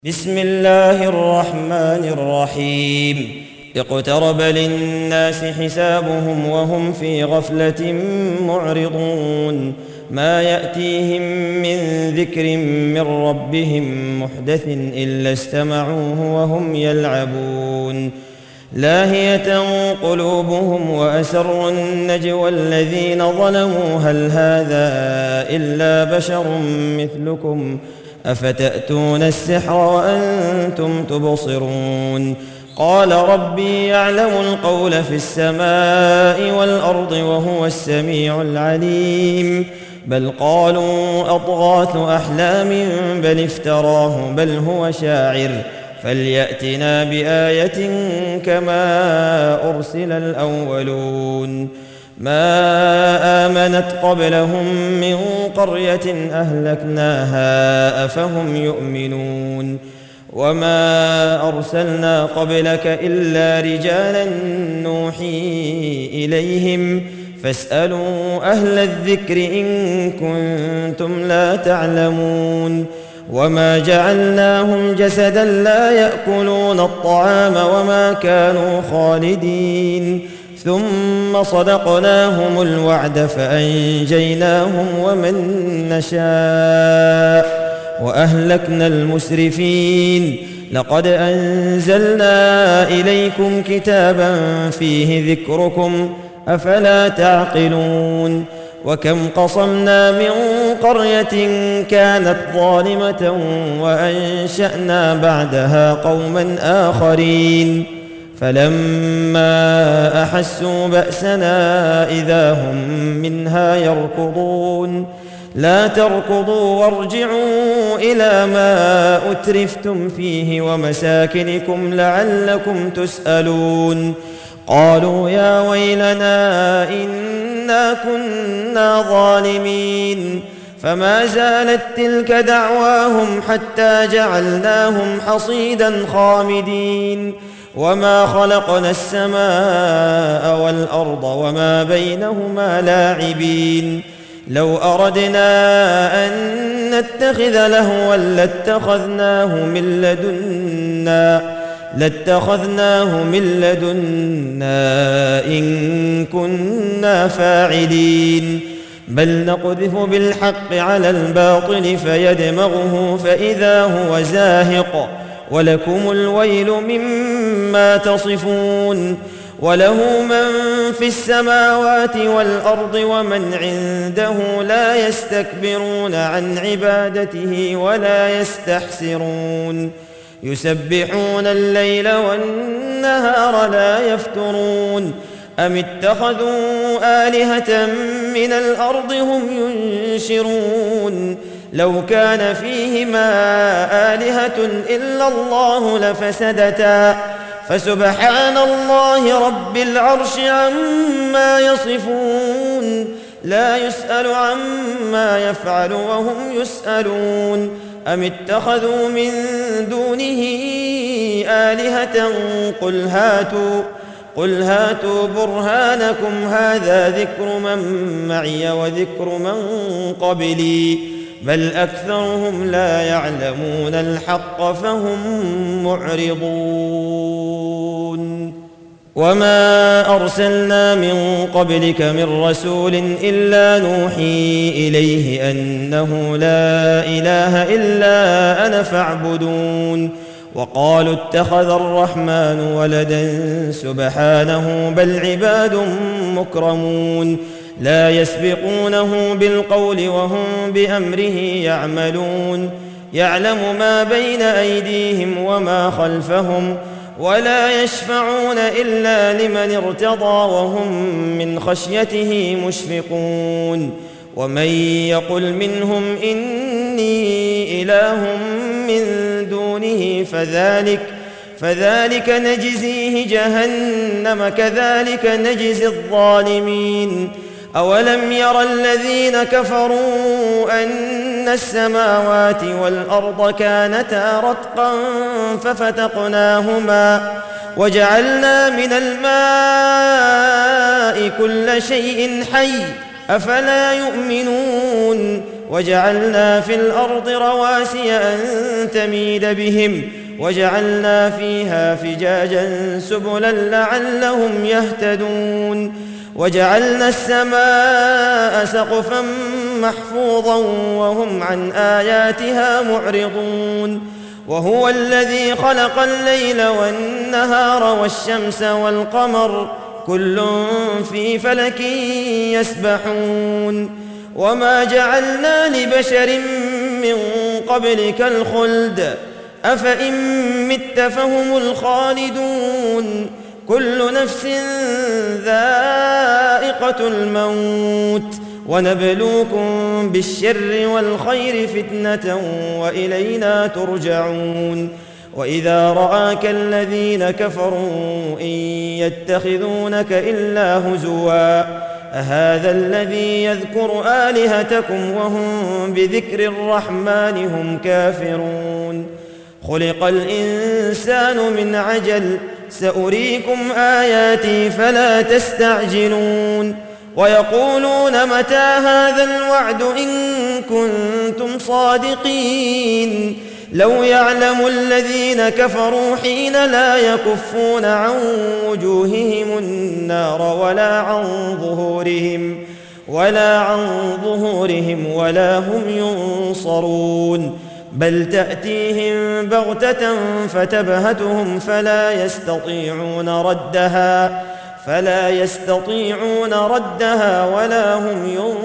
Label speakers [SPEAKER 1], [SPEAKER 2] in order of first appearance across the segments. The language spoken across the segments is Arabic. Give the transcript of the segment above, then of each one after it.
[SPEAKER 1] بسم الله الرحمن الرحيم اقترب للناس حسابهم وهم في غفلة معرضون ما يأتيهم من ذكر من ربهم محدث إلا استمعوه وهم يلعبون لاهية قلوبهم وأسروا النجوى الذين ظلموا هل هذا إلا بشر مثلكم أفتأتون السحر وأنتم تبصرون قال ربي يعلم القول في السماء والأرض وهو السميع العليم بل قالوا أضغاث أحلام بل افتراه بل هو شاعر فليأتنا بآية كما أرسل الأولون ما آمنت قبلهم من قرية أهلكناها أفهم يؤمنون وما أرسلنا قبلك إلا رجالا نوحي إليهم فاسألوا أهل الذكر إن كنتم لا تعلمون وما جعلناهم جسدا لا يأكلون الطعام وما كانوا خالدين ثم صدقناهم الوعد فأنجيناهم ومن نشاء وأهلكنا المسرفين لقد أنزلنا إليكم كتابا فيه ذكركم أفلا تعقلون وكم قصمنا من قرية كانت ظالمة وأنشأنا بعدها قوما آخرين فلما أحسوا بأسنا إذا هم منها يركضون لا تركضوا وارجعوا إلى ما أترفتم فيه ومساكنكم لعلكم تسألون قالوا يا ويلنا إنا كنا ظالمين فما زالت تلك دعواهم حتى جعلناهم حصيدا خامدين وما خلقنا السماء والأرض وما بينهما لاعبين لو أردنا أن نتخذ لهوا لاتخذناه من لدنا إن كنا فاعلين بل نقذف بالحق على الباطل فيدمغه فإذا هو زاهق ولكم الويل مما تصفون وله من في السماوات والأرض ومن عنده لا يستكبرون عن عبادته ولا يستحسرون يسبحون الليل والنهار لا يفترون أم اتخذوا آلهة من الأرض هم ينشرون لو كان فيهما آلهة إلا الله لفسدتا فسبحان الله رب العرش عما يصفون لا يسأل عما يفعل وهم يسألون أم اتخذوا من دونه آلهة قل هاتوا برهانكم هذا ذكر من معي وذكر من قبلي بل أكثرهم لا يعلمون الحق فهم معرضون وما أرسلنا من قبلك من رسول إلا نوحي إليه أنه لا إله إلا أنا فاعبدون وقالوا اتخذ الرحمن ولدا سبحانه بل عباد مكرمون لا يسبقونه بالقول وهم بأمره يعملون يعلم ما بين أيديهم وما خلفهم ولا يشفعون إلا لمن ارتضى وهم من خشيته مشفقون ومن يقل منهم إني إله من دونه فذلك نجزيه جهنم كذلك نجزي الظالمين أولم ير الذين كفروا أن السماوات والأرض كانتا رتقا ففتقناهما وجعلنا من الماء كل شيء حي أفلا يؤمنون وجعلنا في الأرض رواسي أن تميد بهم وجعلنا فيها فجاجا سبلا لعلهم يهتدون وجعلنا السماء سقفا محفوظا وهم عن آياتها معرضون وهو الذي خلق الليل والنهار والشمس والقمر كل في فلك يسبحون وما جعلنا لبشر من قبلك الخلد أفإن مت فهم الخالدون كل نفس ذائقة الموت ونبلوكم بالشر والخير فتنة وإلينا ترجعون وإذا رآك الذين كفروا إن يتخذونك إلا هزوا أهذا الذي يذكر آلهتكم وهم بذكر الرحمن هم كافرون خلق الإنسان من عجل سأريكم آياتي فلا تستعجلون ويقولون متى هذا الوعد إن كنتم صادقين لو يعلم الذين كفروا حين لا يكفون عن وجوههم النار ولا عن ظهورهم ولا هم ينصرون بل تأتيهم بغتة فتبهتهم فلا يستطيعون ردها ولا هم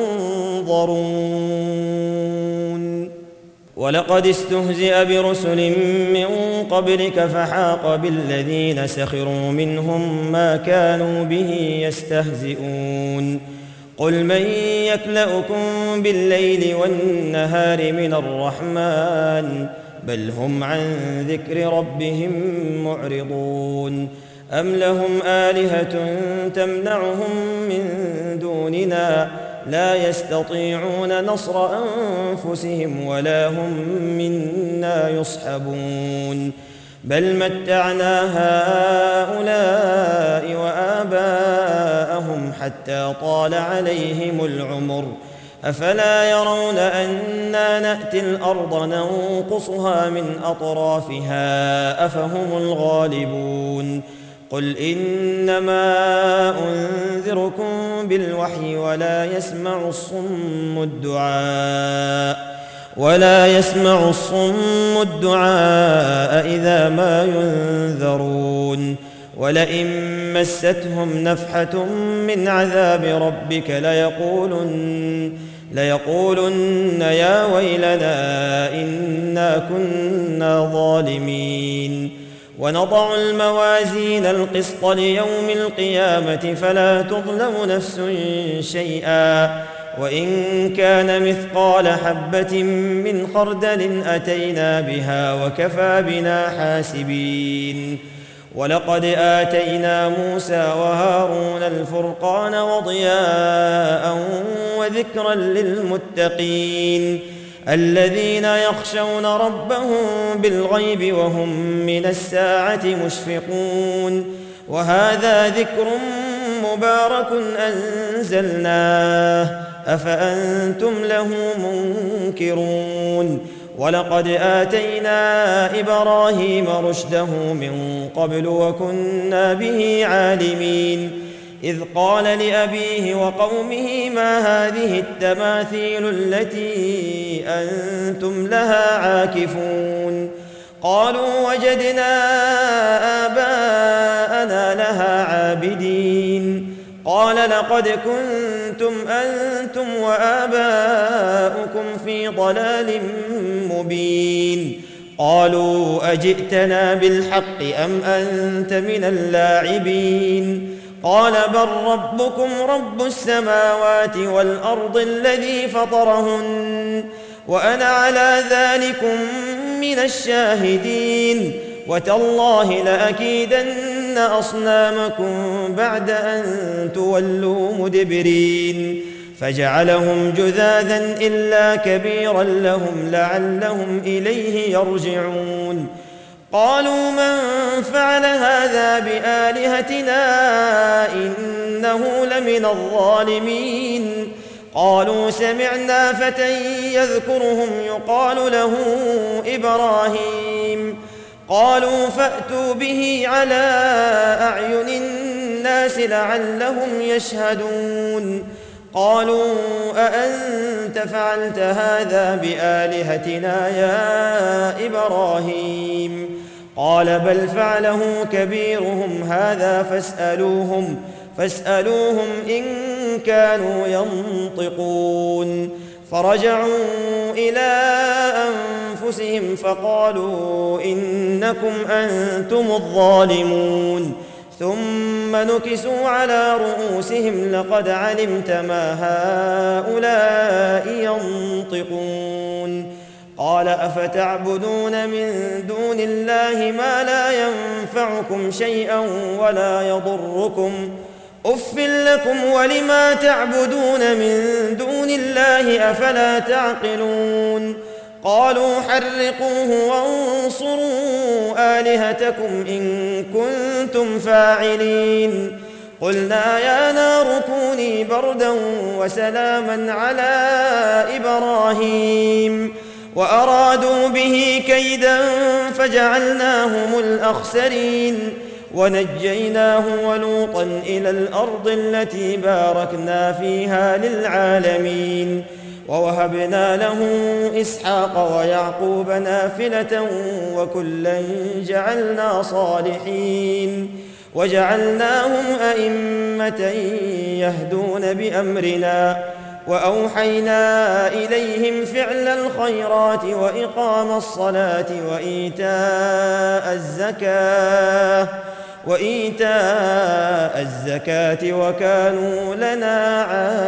[SPEAKER 1] ينظرون ولقد استهزئ برسل من قبلك فحاق بالذين سخروا منهم ما كانوا به يستهزئون قل من يكلؤكم بالليل والنهار من الرحمن بل هم عن ذكر ربهم معرضون أم لهم آلهة تمنعهم من دوننا لا يستطيعون نصر أنفسهم ولا هم منا يصحبون بل متعنا هؤلاء وآباءهم حتى طال عليهم العمر أفلا يرون أنا نأتي الأرض ننقصها من أطرافها أفهم الغالبون قل إنما أنذركم بالوحي ولا يسمع الصم الدعاء إذا ما ينذرون ولئن مستهم نفحة من عذاب ربك ليقولن يا ويلنا إنا كنا ظالمين ونضع الموازين القسط ليوم القيامة فلا تظلم نفس شيئا وإن كان مثقال حبة من خردل أتينا بها وكفى بنا حاسبين ولقد آتينا موسى وهارون الفرقان وضياء وذكرا للمتقين الذين يخشون ربهم بالغيب وهم من الساعة مشفقون وهذا ذكر مبارك أنزلناه أفأنتم له منكرون ولقد آتينا إبراهيم رشده من قبل وكنا به عالمين إذ قال لأبيه وقومه ما هذه التماثيل التي أنتم لها عاكفون قالوا وجدنا آباءنا لها عابدين قال لقد كنتم أنتم وآباؤكم في ضلال مبين قالوا أجئتنا بالحق أم أنت من اللاعبين قال بل ربكم رب السماوات والأرض الذي فطرهن وأنا على ذلكم من الشاهدين وتالله لأكيدن أصنامكم بعد أن تولوا مدبرين فجعلهم جذاذا إلا كبيرا لهم لعلهم إليه يرجعون قالوا من فعل هذا بآلهتنا إنه لمن الظالمين قالوا سمعنا فتى يذكرهم يقال له إبراهيم. قالوا فأتوا به على أعين الناس لعلهم يشهدون. قالوا أأنت فعلت هذا بآلهتنا يا إبراهيم؟ قال بل فعله كبيرهم هذا فاسألوهم إن كانوا ينطقون. فرجعوا إلى أنفسهم فقالوا إنكم أنتم الظالمون. ثم نكسوا على رؤوسهم لقد علمت ما هؤلاء ينطقون. قال أفتعبدون من دون الله ما لا ينفعكم شيئا ولا يضركم أف لكم ولما تعبدون من دون الله أفلا تعقلون. قالوا حرقوه وانصروا آلهتكم إن كنتم فاعلين. قلنا يا نار كوني بردا وسلاما على إبراهيم وأرادوا به كيدا فجعلناهم الأخسرين. ونجيناه ولوطا إلى الأرض التي باركنا فيها للعالمين. ووهبنا له إسحاق ويعقوب نافلة وكلا جعلنا صالحين وجعلناهم أئمة يهدون بأمرنا. وأوحينا إليهم فعل الخيرات وإقام الصلاة وإيتاء الزكاة وكانوا لنا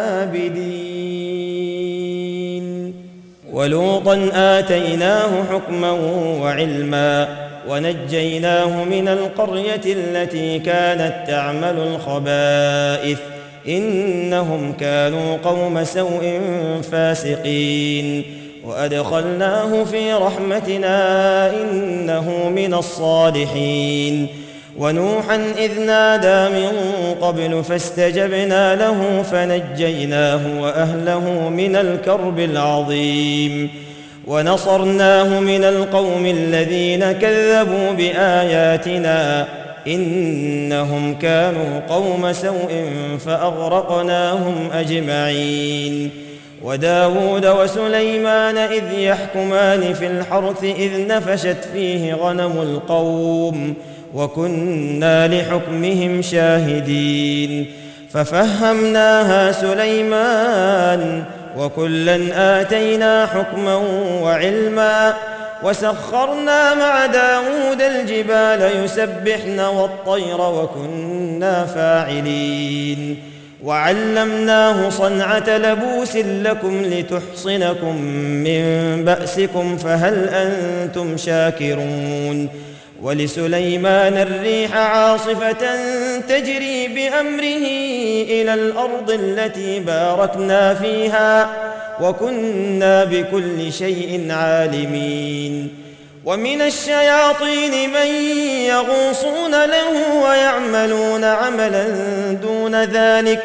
[SPEAKER 1] عابدين. ولوطا آتيناه حكما وعلما ونجيناه من القرية التي كانت تعمل الخبائث إنهم كانوا قوم سوء فاسقين. وأدخلناه في رحمتنا إنه من الصالحين. ونوحا إذ نادى من قبل فاستجبنا له فنجيناه وأهله من الكرب العظيم. ونصرناه من القوم الذين كذبوا بآياتنا إنهم كانوا قوم سوء فأغرقناهم أجمعين. وداود وسليمان إذ يحكمان في الحرث إذ نفشت فيه غنم القوم وكنا لحكمهم شاهدين. ففهمناها سليمان وكلا آتينا حكما وعلما. وسخرنا مع داود الجبال يسبحن والطير وكنا فاعلين. وعلمناه صنعة لبوس لكم لتحصنكم من بأسكم فهل أنتم شاكرون. ولسليمان الريح عاصفة تجري بأمره إلى الأرض التي باركنا فيها وكنا بكل شيء عالمين. ومن الشياطين من يغوصون له ويعملون عملا دون ذلك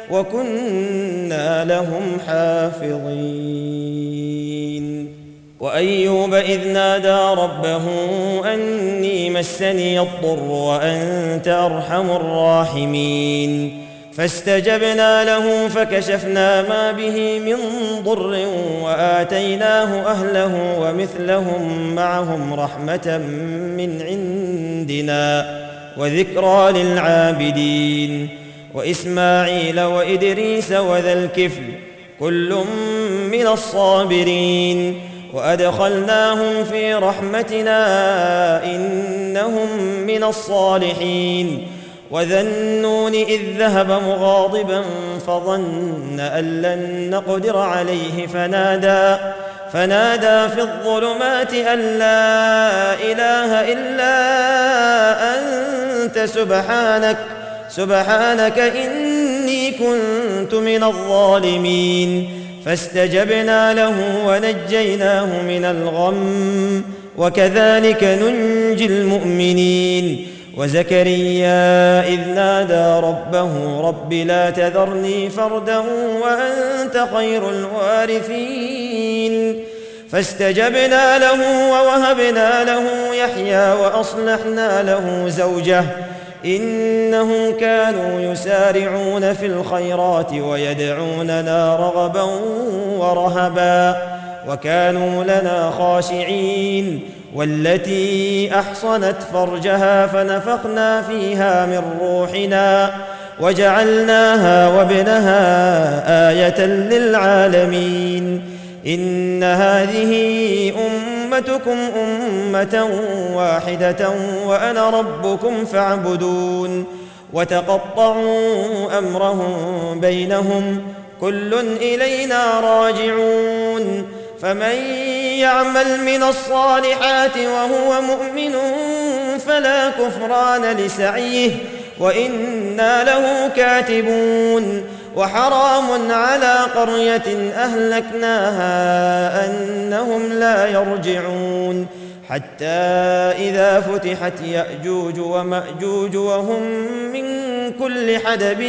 [SPEAKER 1] وكنا لهم حافظين. وأيوب إذ نادى ربه أني مسني الضر وأنت أرحم الراحمين. فاستجبنا له فكشفنا ما به من ضر وآتيناه أهله ومثلهم معهم رحمة من عندنا وذكرى للعابدين. وإسماعيل وإدريس وذا الكفل كل من الصابرين. وأدخلناهم في رحمتنا إنهم من الصالحين. وذا النون إذ ذهب مغاضبا فظن أن لن نقدر عليه فنادى في الظلمات أن لا إله إلا أنت سبحانك إني كنت من الظالمين. فاستجبنا له ونجيناه من الغم وكذلك ننجي المؤمنين. وزكريا إذ نادى ربه رب لا تذرني فردا وأنت خير الوارثين فاستجبنا له ووهبنا له يحيى وأصلحنا له زوجه إنهم كانوا يسارعون في الخيرات ويدعوننا رغبا ورهبا وكانوا لنا خاشعين والتي أحصنت فرجها فنفخنا فيها من روحنا وجعلناها وابنها آية للعالمين إن هذه أمتكم أمة واحدة وأنا ربكم فاعبدون وتقطعوا أمرهم بينهم كل إلينا راجعون فمن يعمل من الصالحات وهو مؤمن فلا كفران لسعيه وإنا له كاتبون وحرام على قرية أهلكناها أنهم لا يرجعون حتى إذا فتحت يأجوج ومأجوج وهم من كل حدب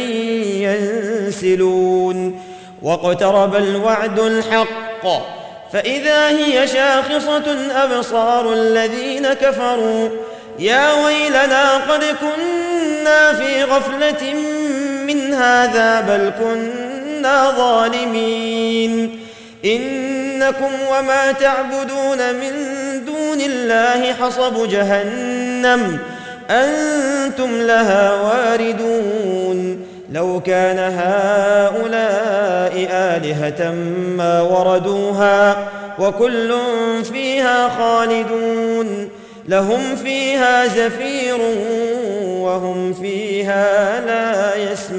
[SPEAKER 1] ينسلون واقترب الوعد الحق فإذا هي شاخصة أبصار الذين كفروا يا ويلنا قد كنا في غفلة من هذا بل كنا ظالمين إنكم وما تعبدون من دون الله حصب جهنم أنتم لها واردون لو كان هؤلاء آلهة ما وردوها وكل فيها خالدون لهم فيها زفير وهم فيها لا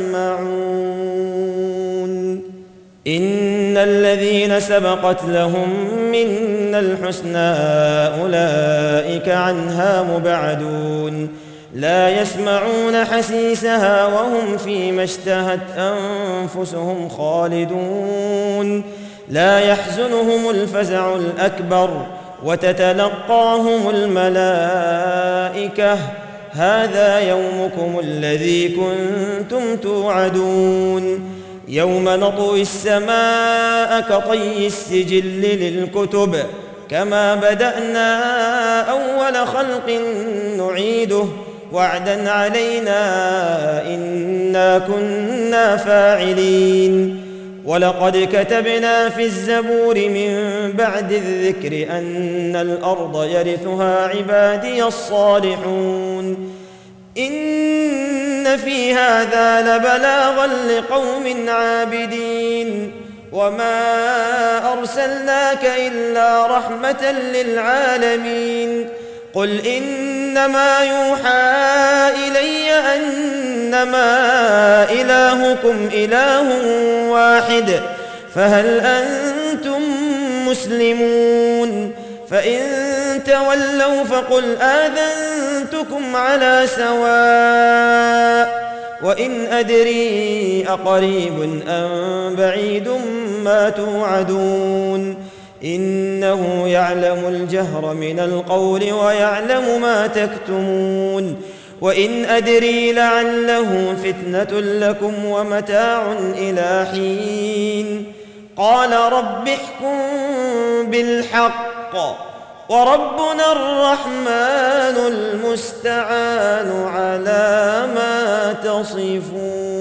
[SPEAKER 1] يسمعون إن الذين سبقت لهم منا الحسنى أولئك عنها مبعدون لا يسمعون حسيسها وهم فيما اشتهت أنفسهم خالدون لا يحزنهم الفزع الأكبر وتتلقاهم الملائكة هذا يومكم الذي كنتم توعدون يوم نطوي السماء كطي السجل للكتب كما بدأنا أول خلق نعيده وعدا علينا إنا كنا فاعلين ولقد كتبنا في الزبور من بعد الذكر أن الأرض يرثها عبادي الصالحون إن في هذا لبلاغا لقوم عابدين وما أرسلناك إلا رحمة للعالمين قل إنما يوحى إلي أنما إلهكم إله واحد فهل أنتم مسلمون فإن تولوا فقل آذنتكم على سواء وإن أدري أقريب أم بعيد ما توعدون إنه يعلم الجهر من القول ويعلم ما تكتمون وإن أدري لعله فتنة لكم ومتاع إلى حين قال رب احكم بالحق وربنا الرحمن المستعان على ما تصفون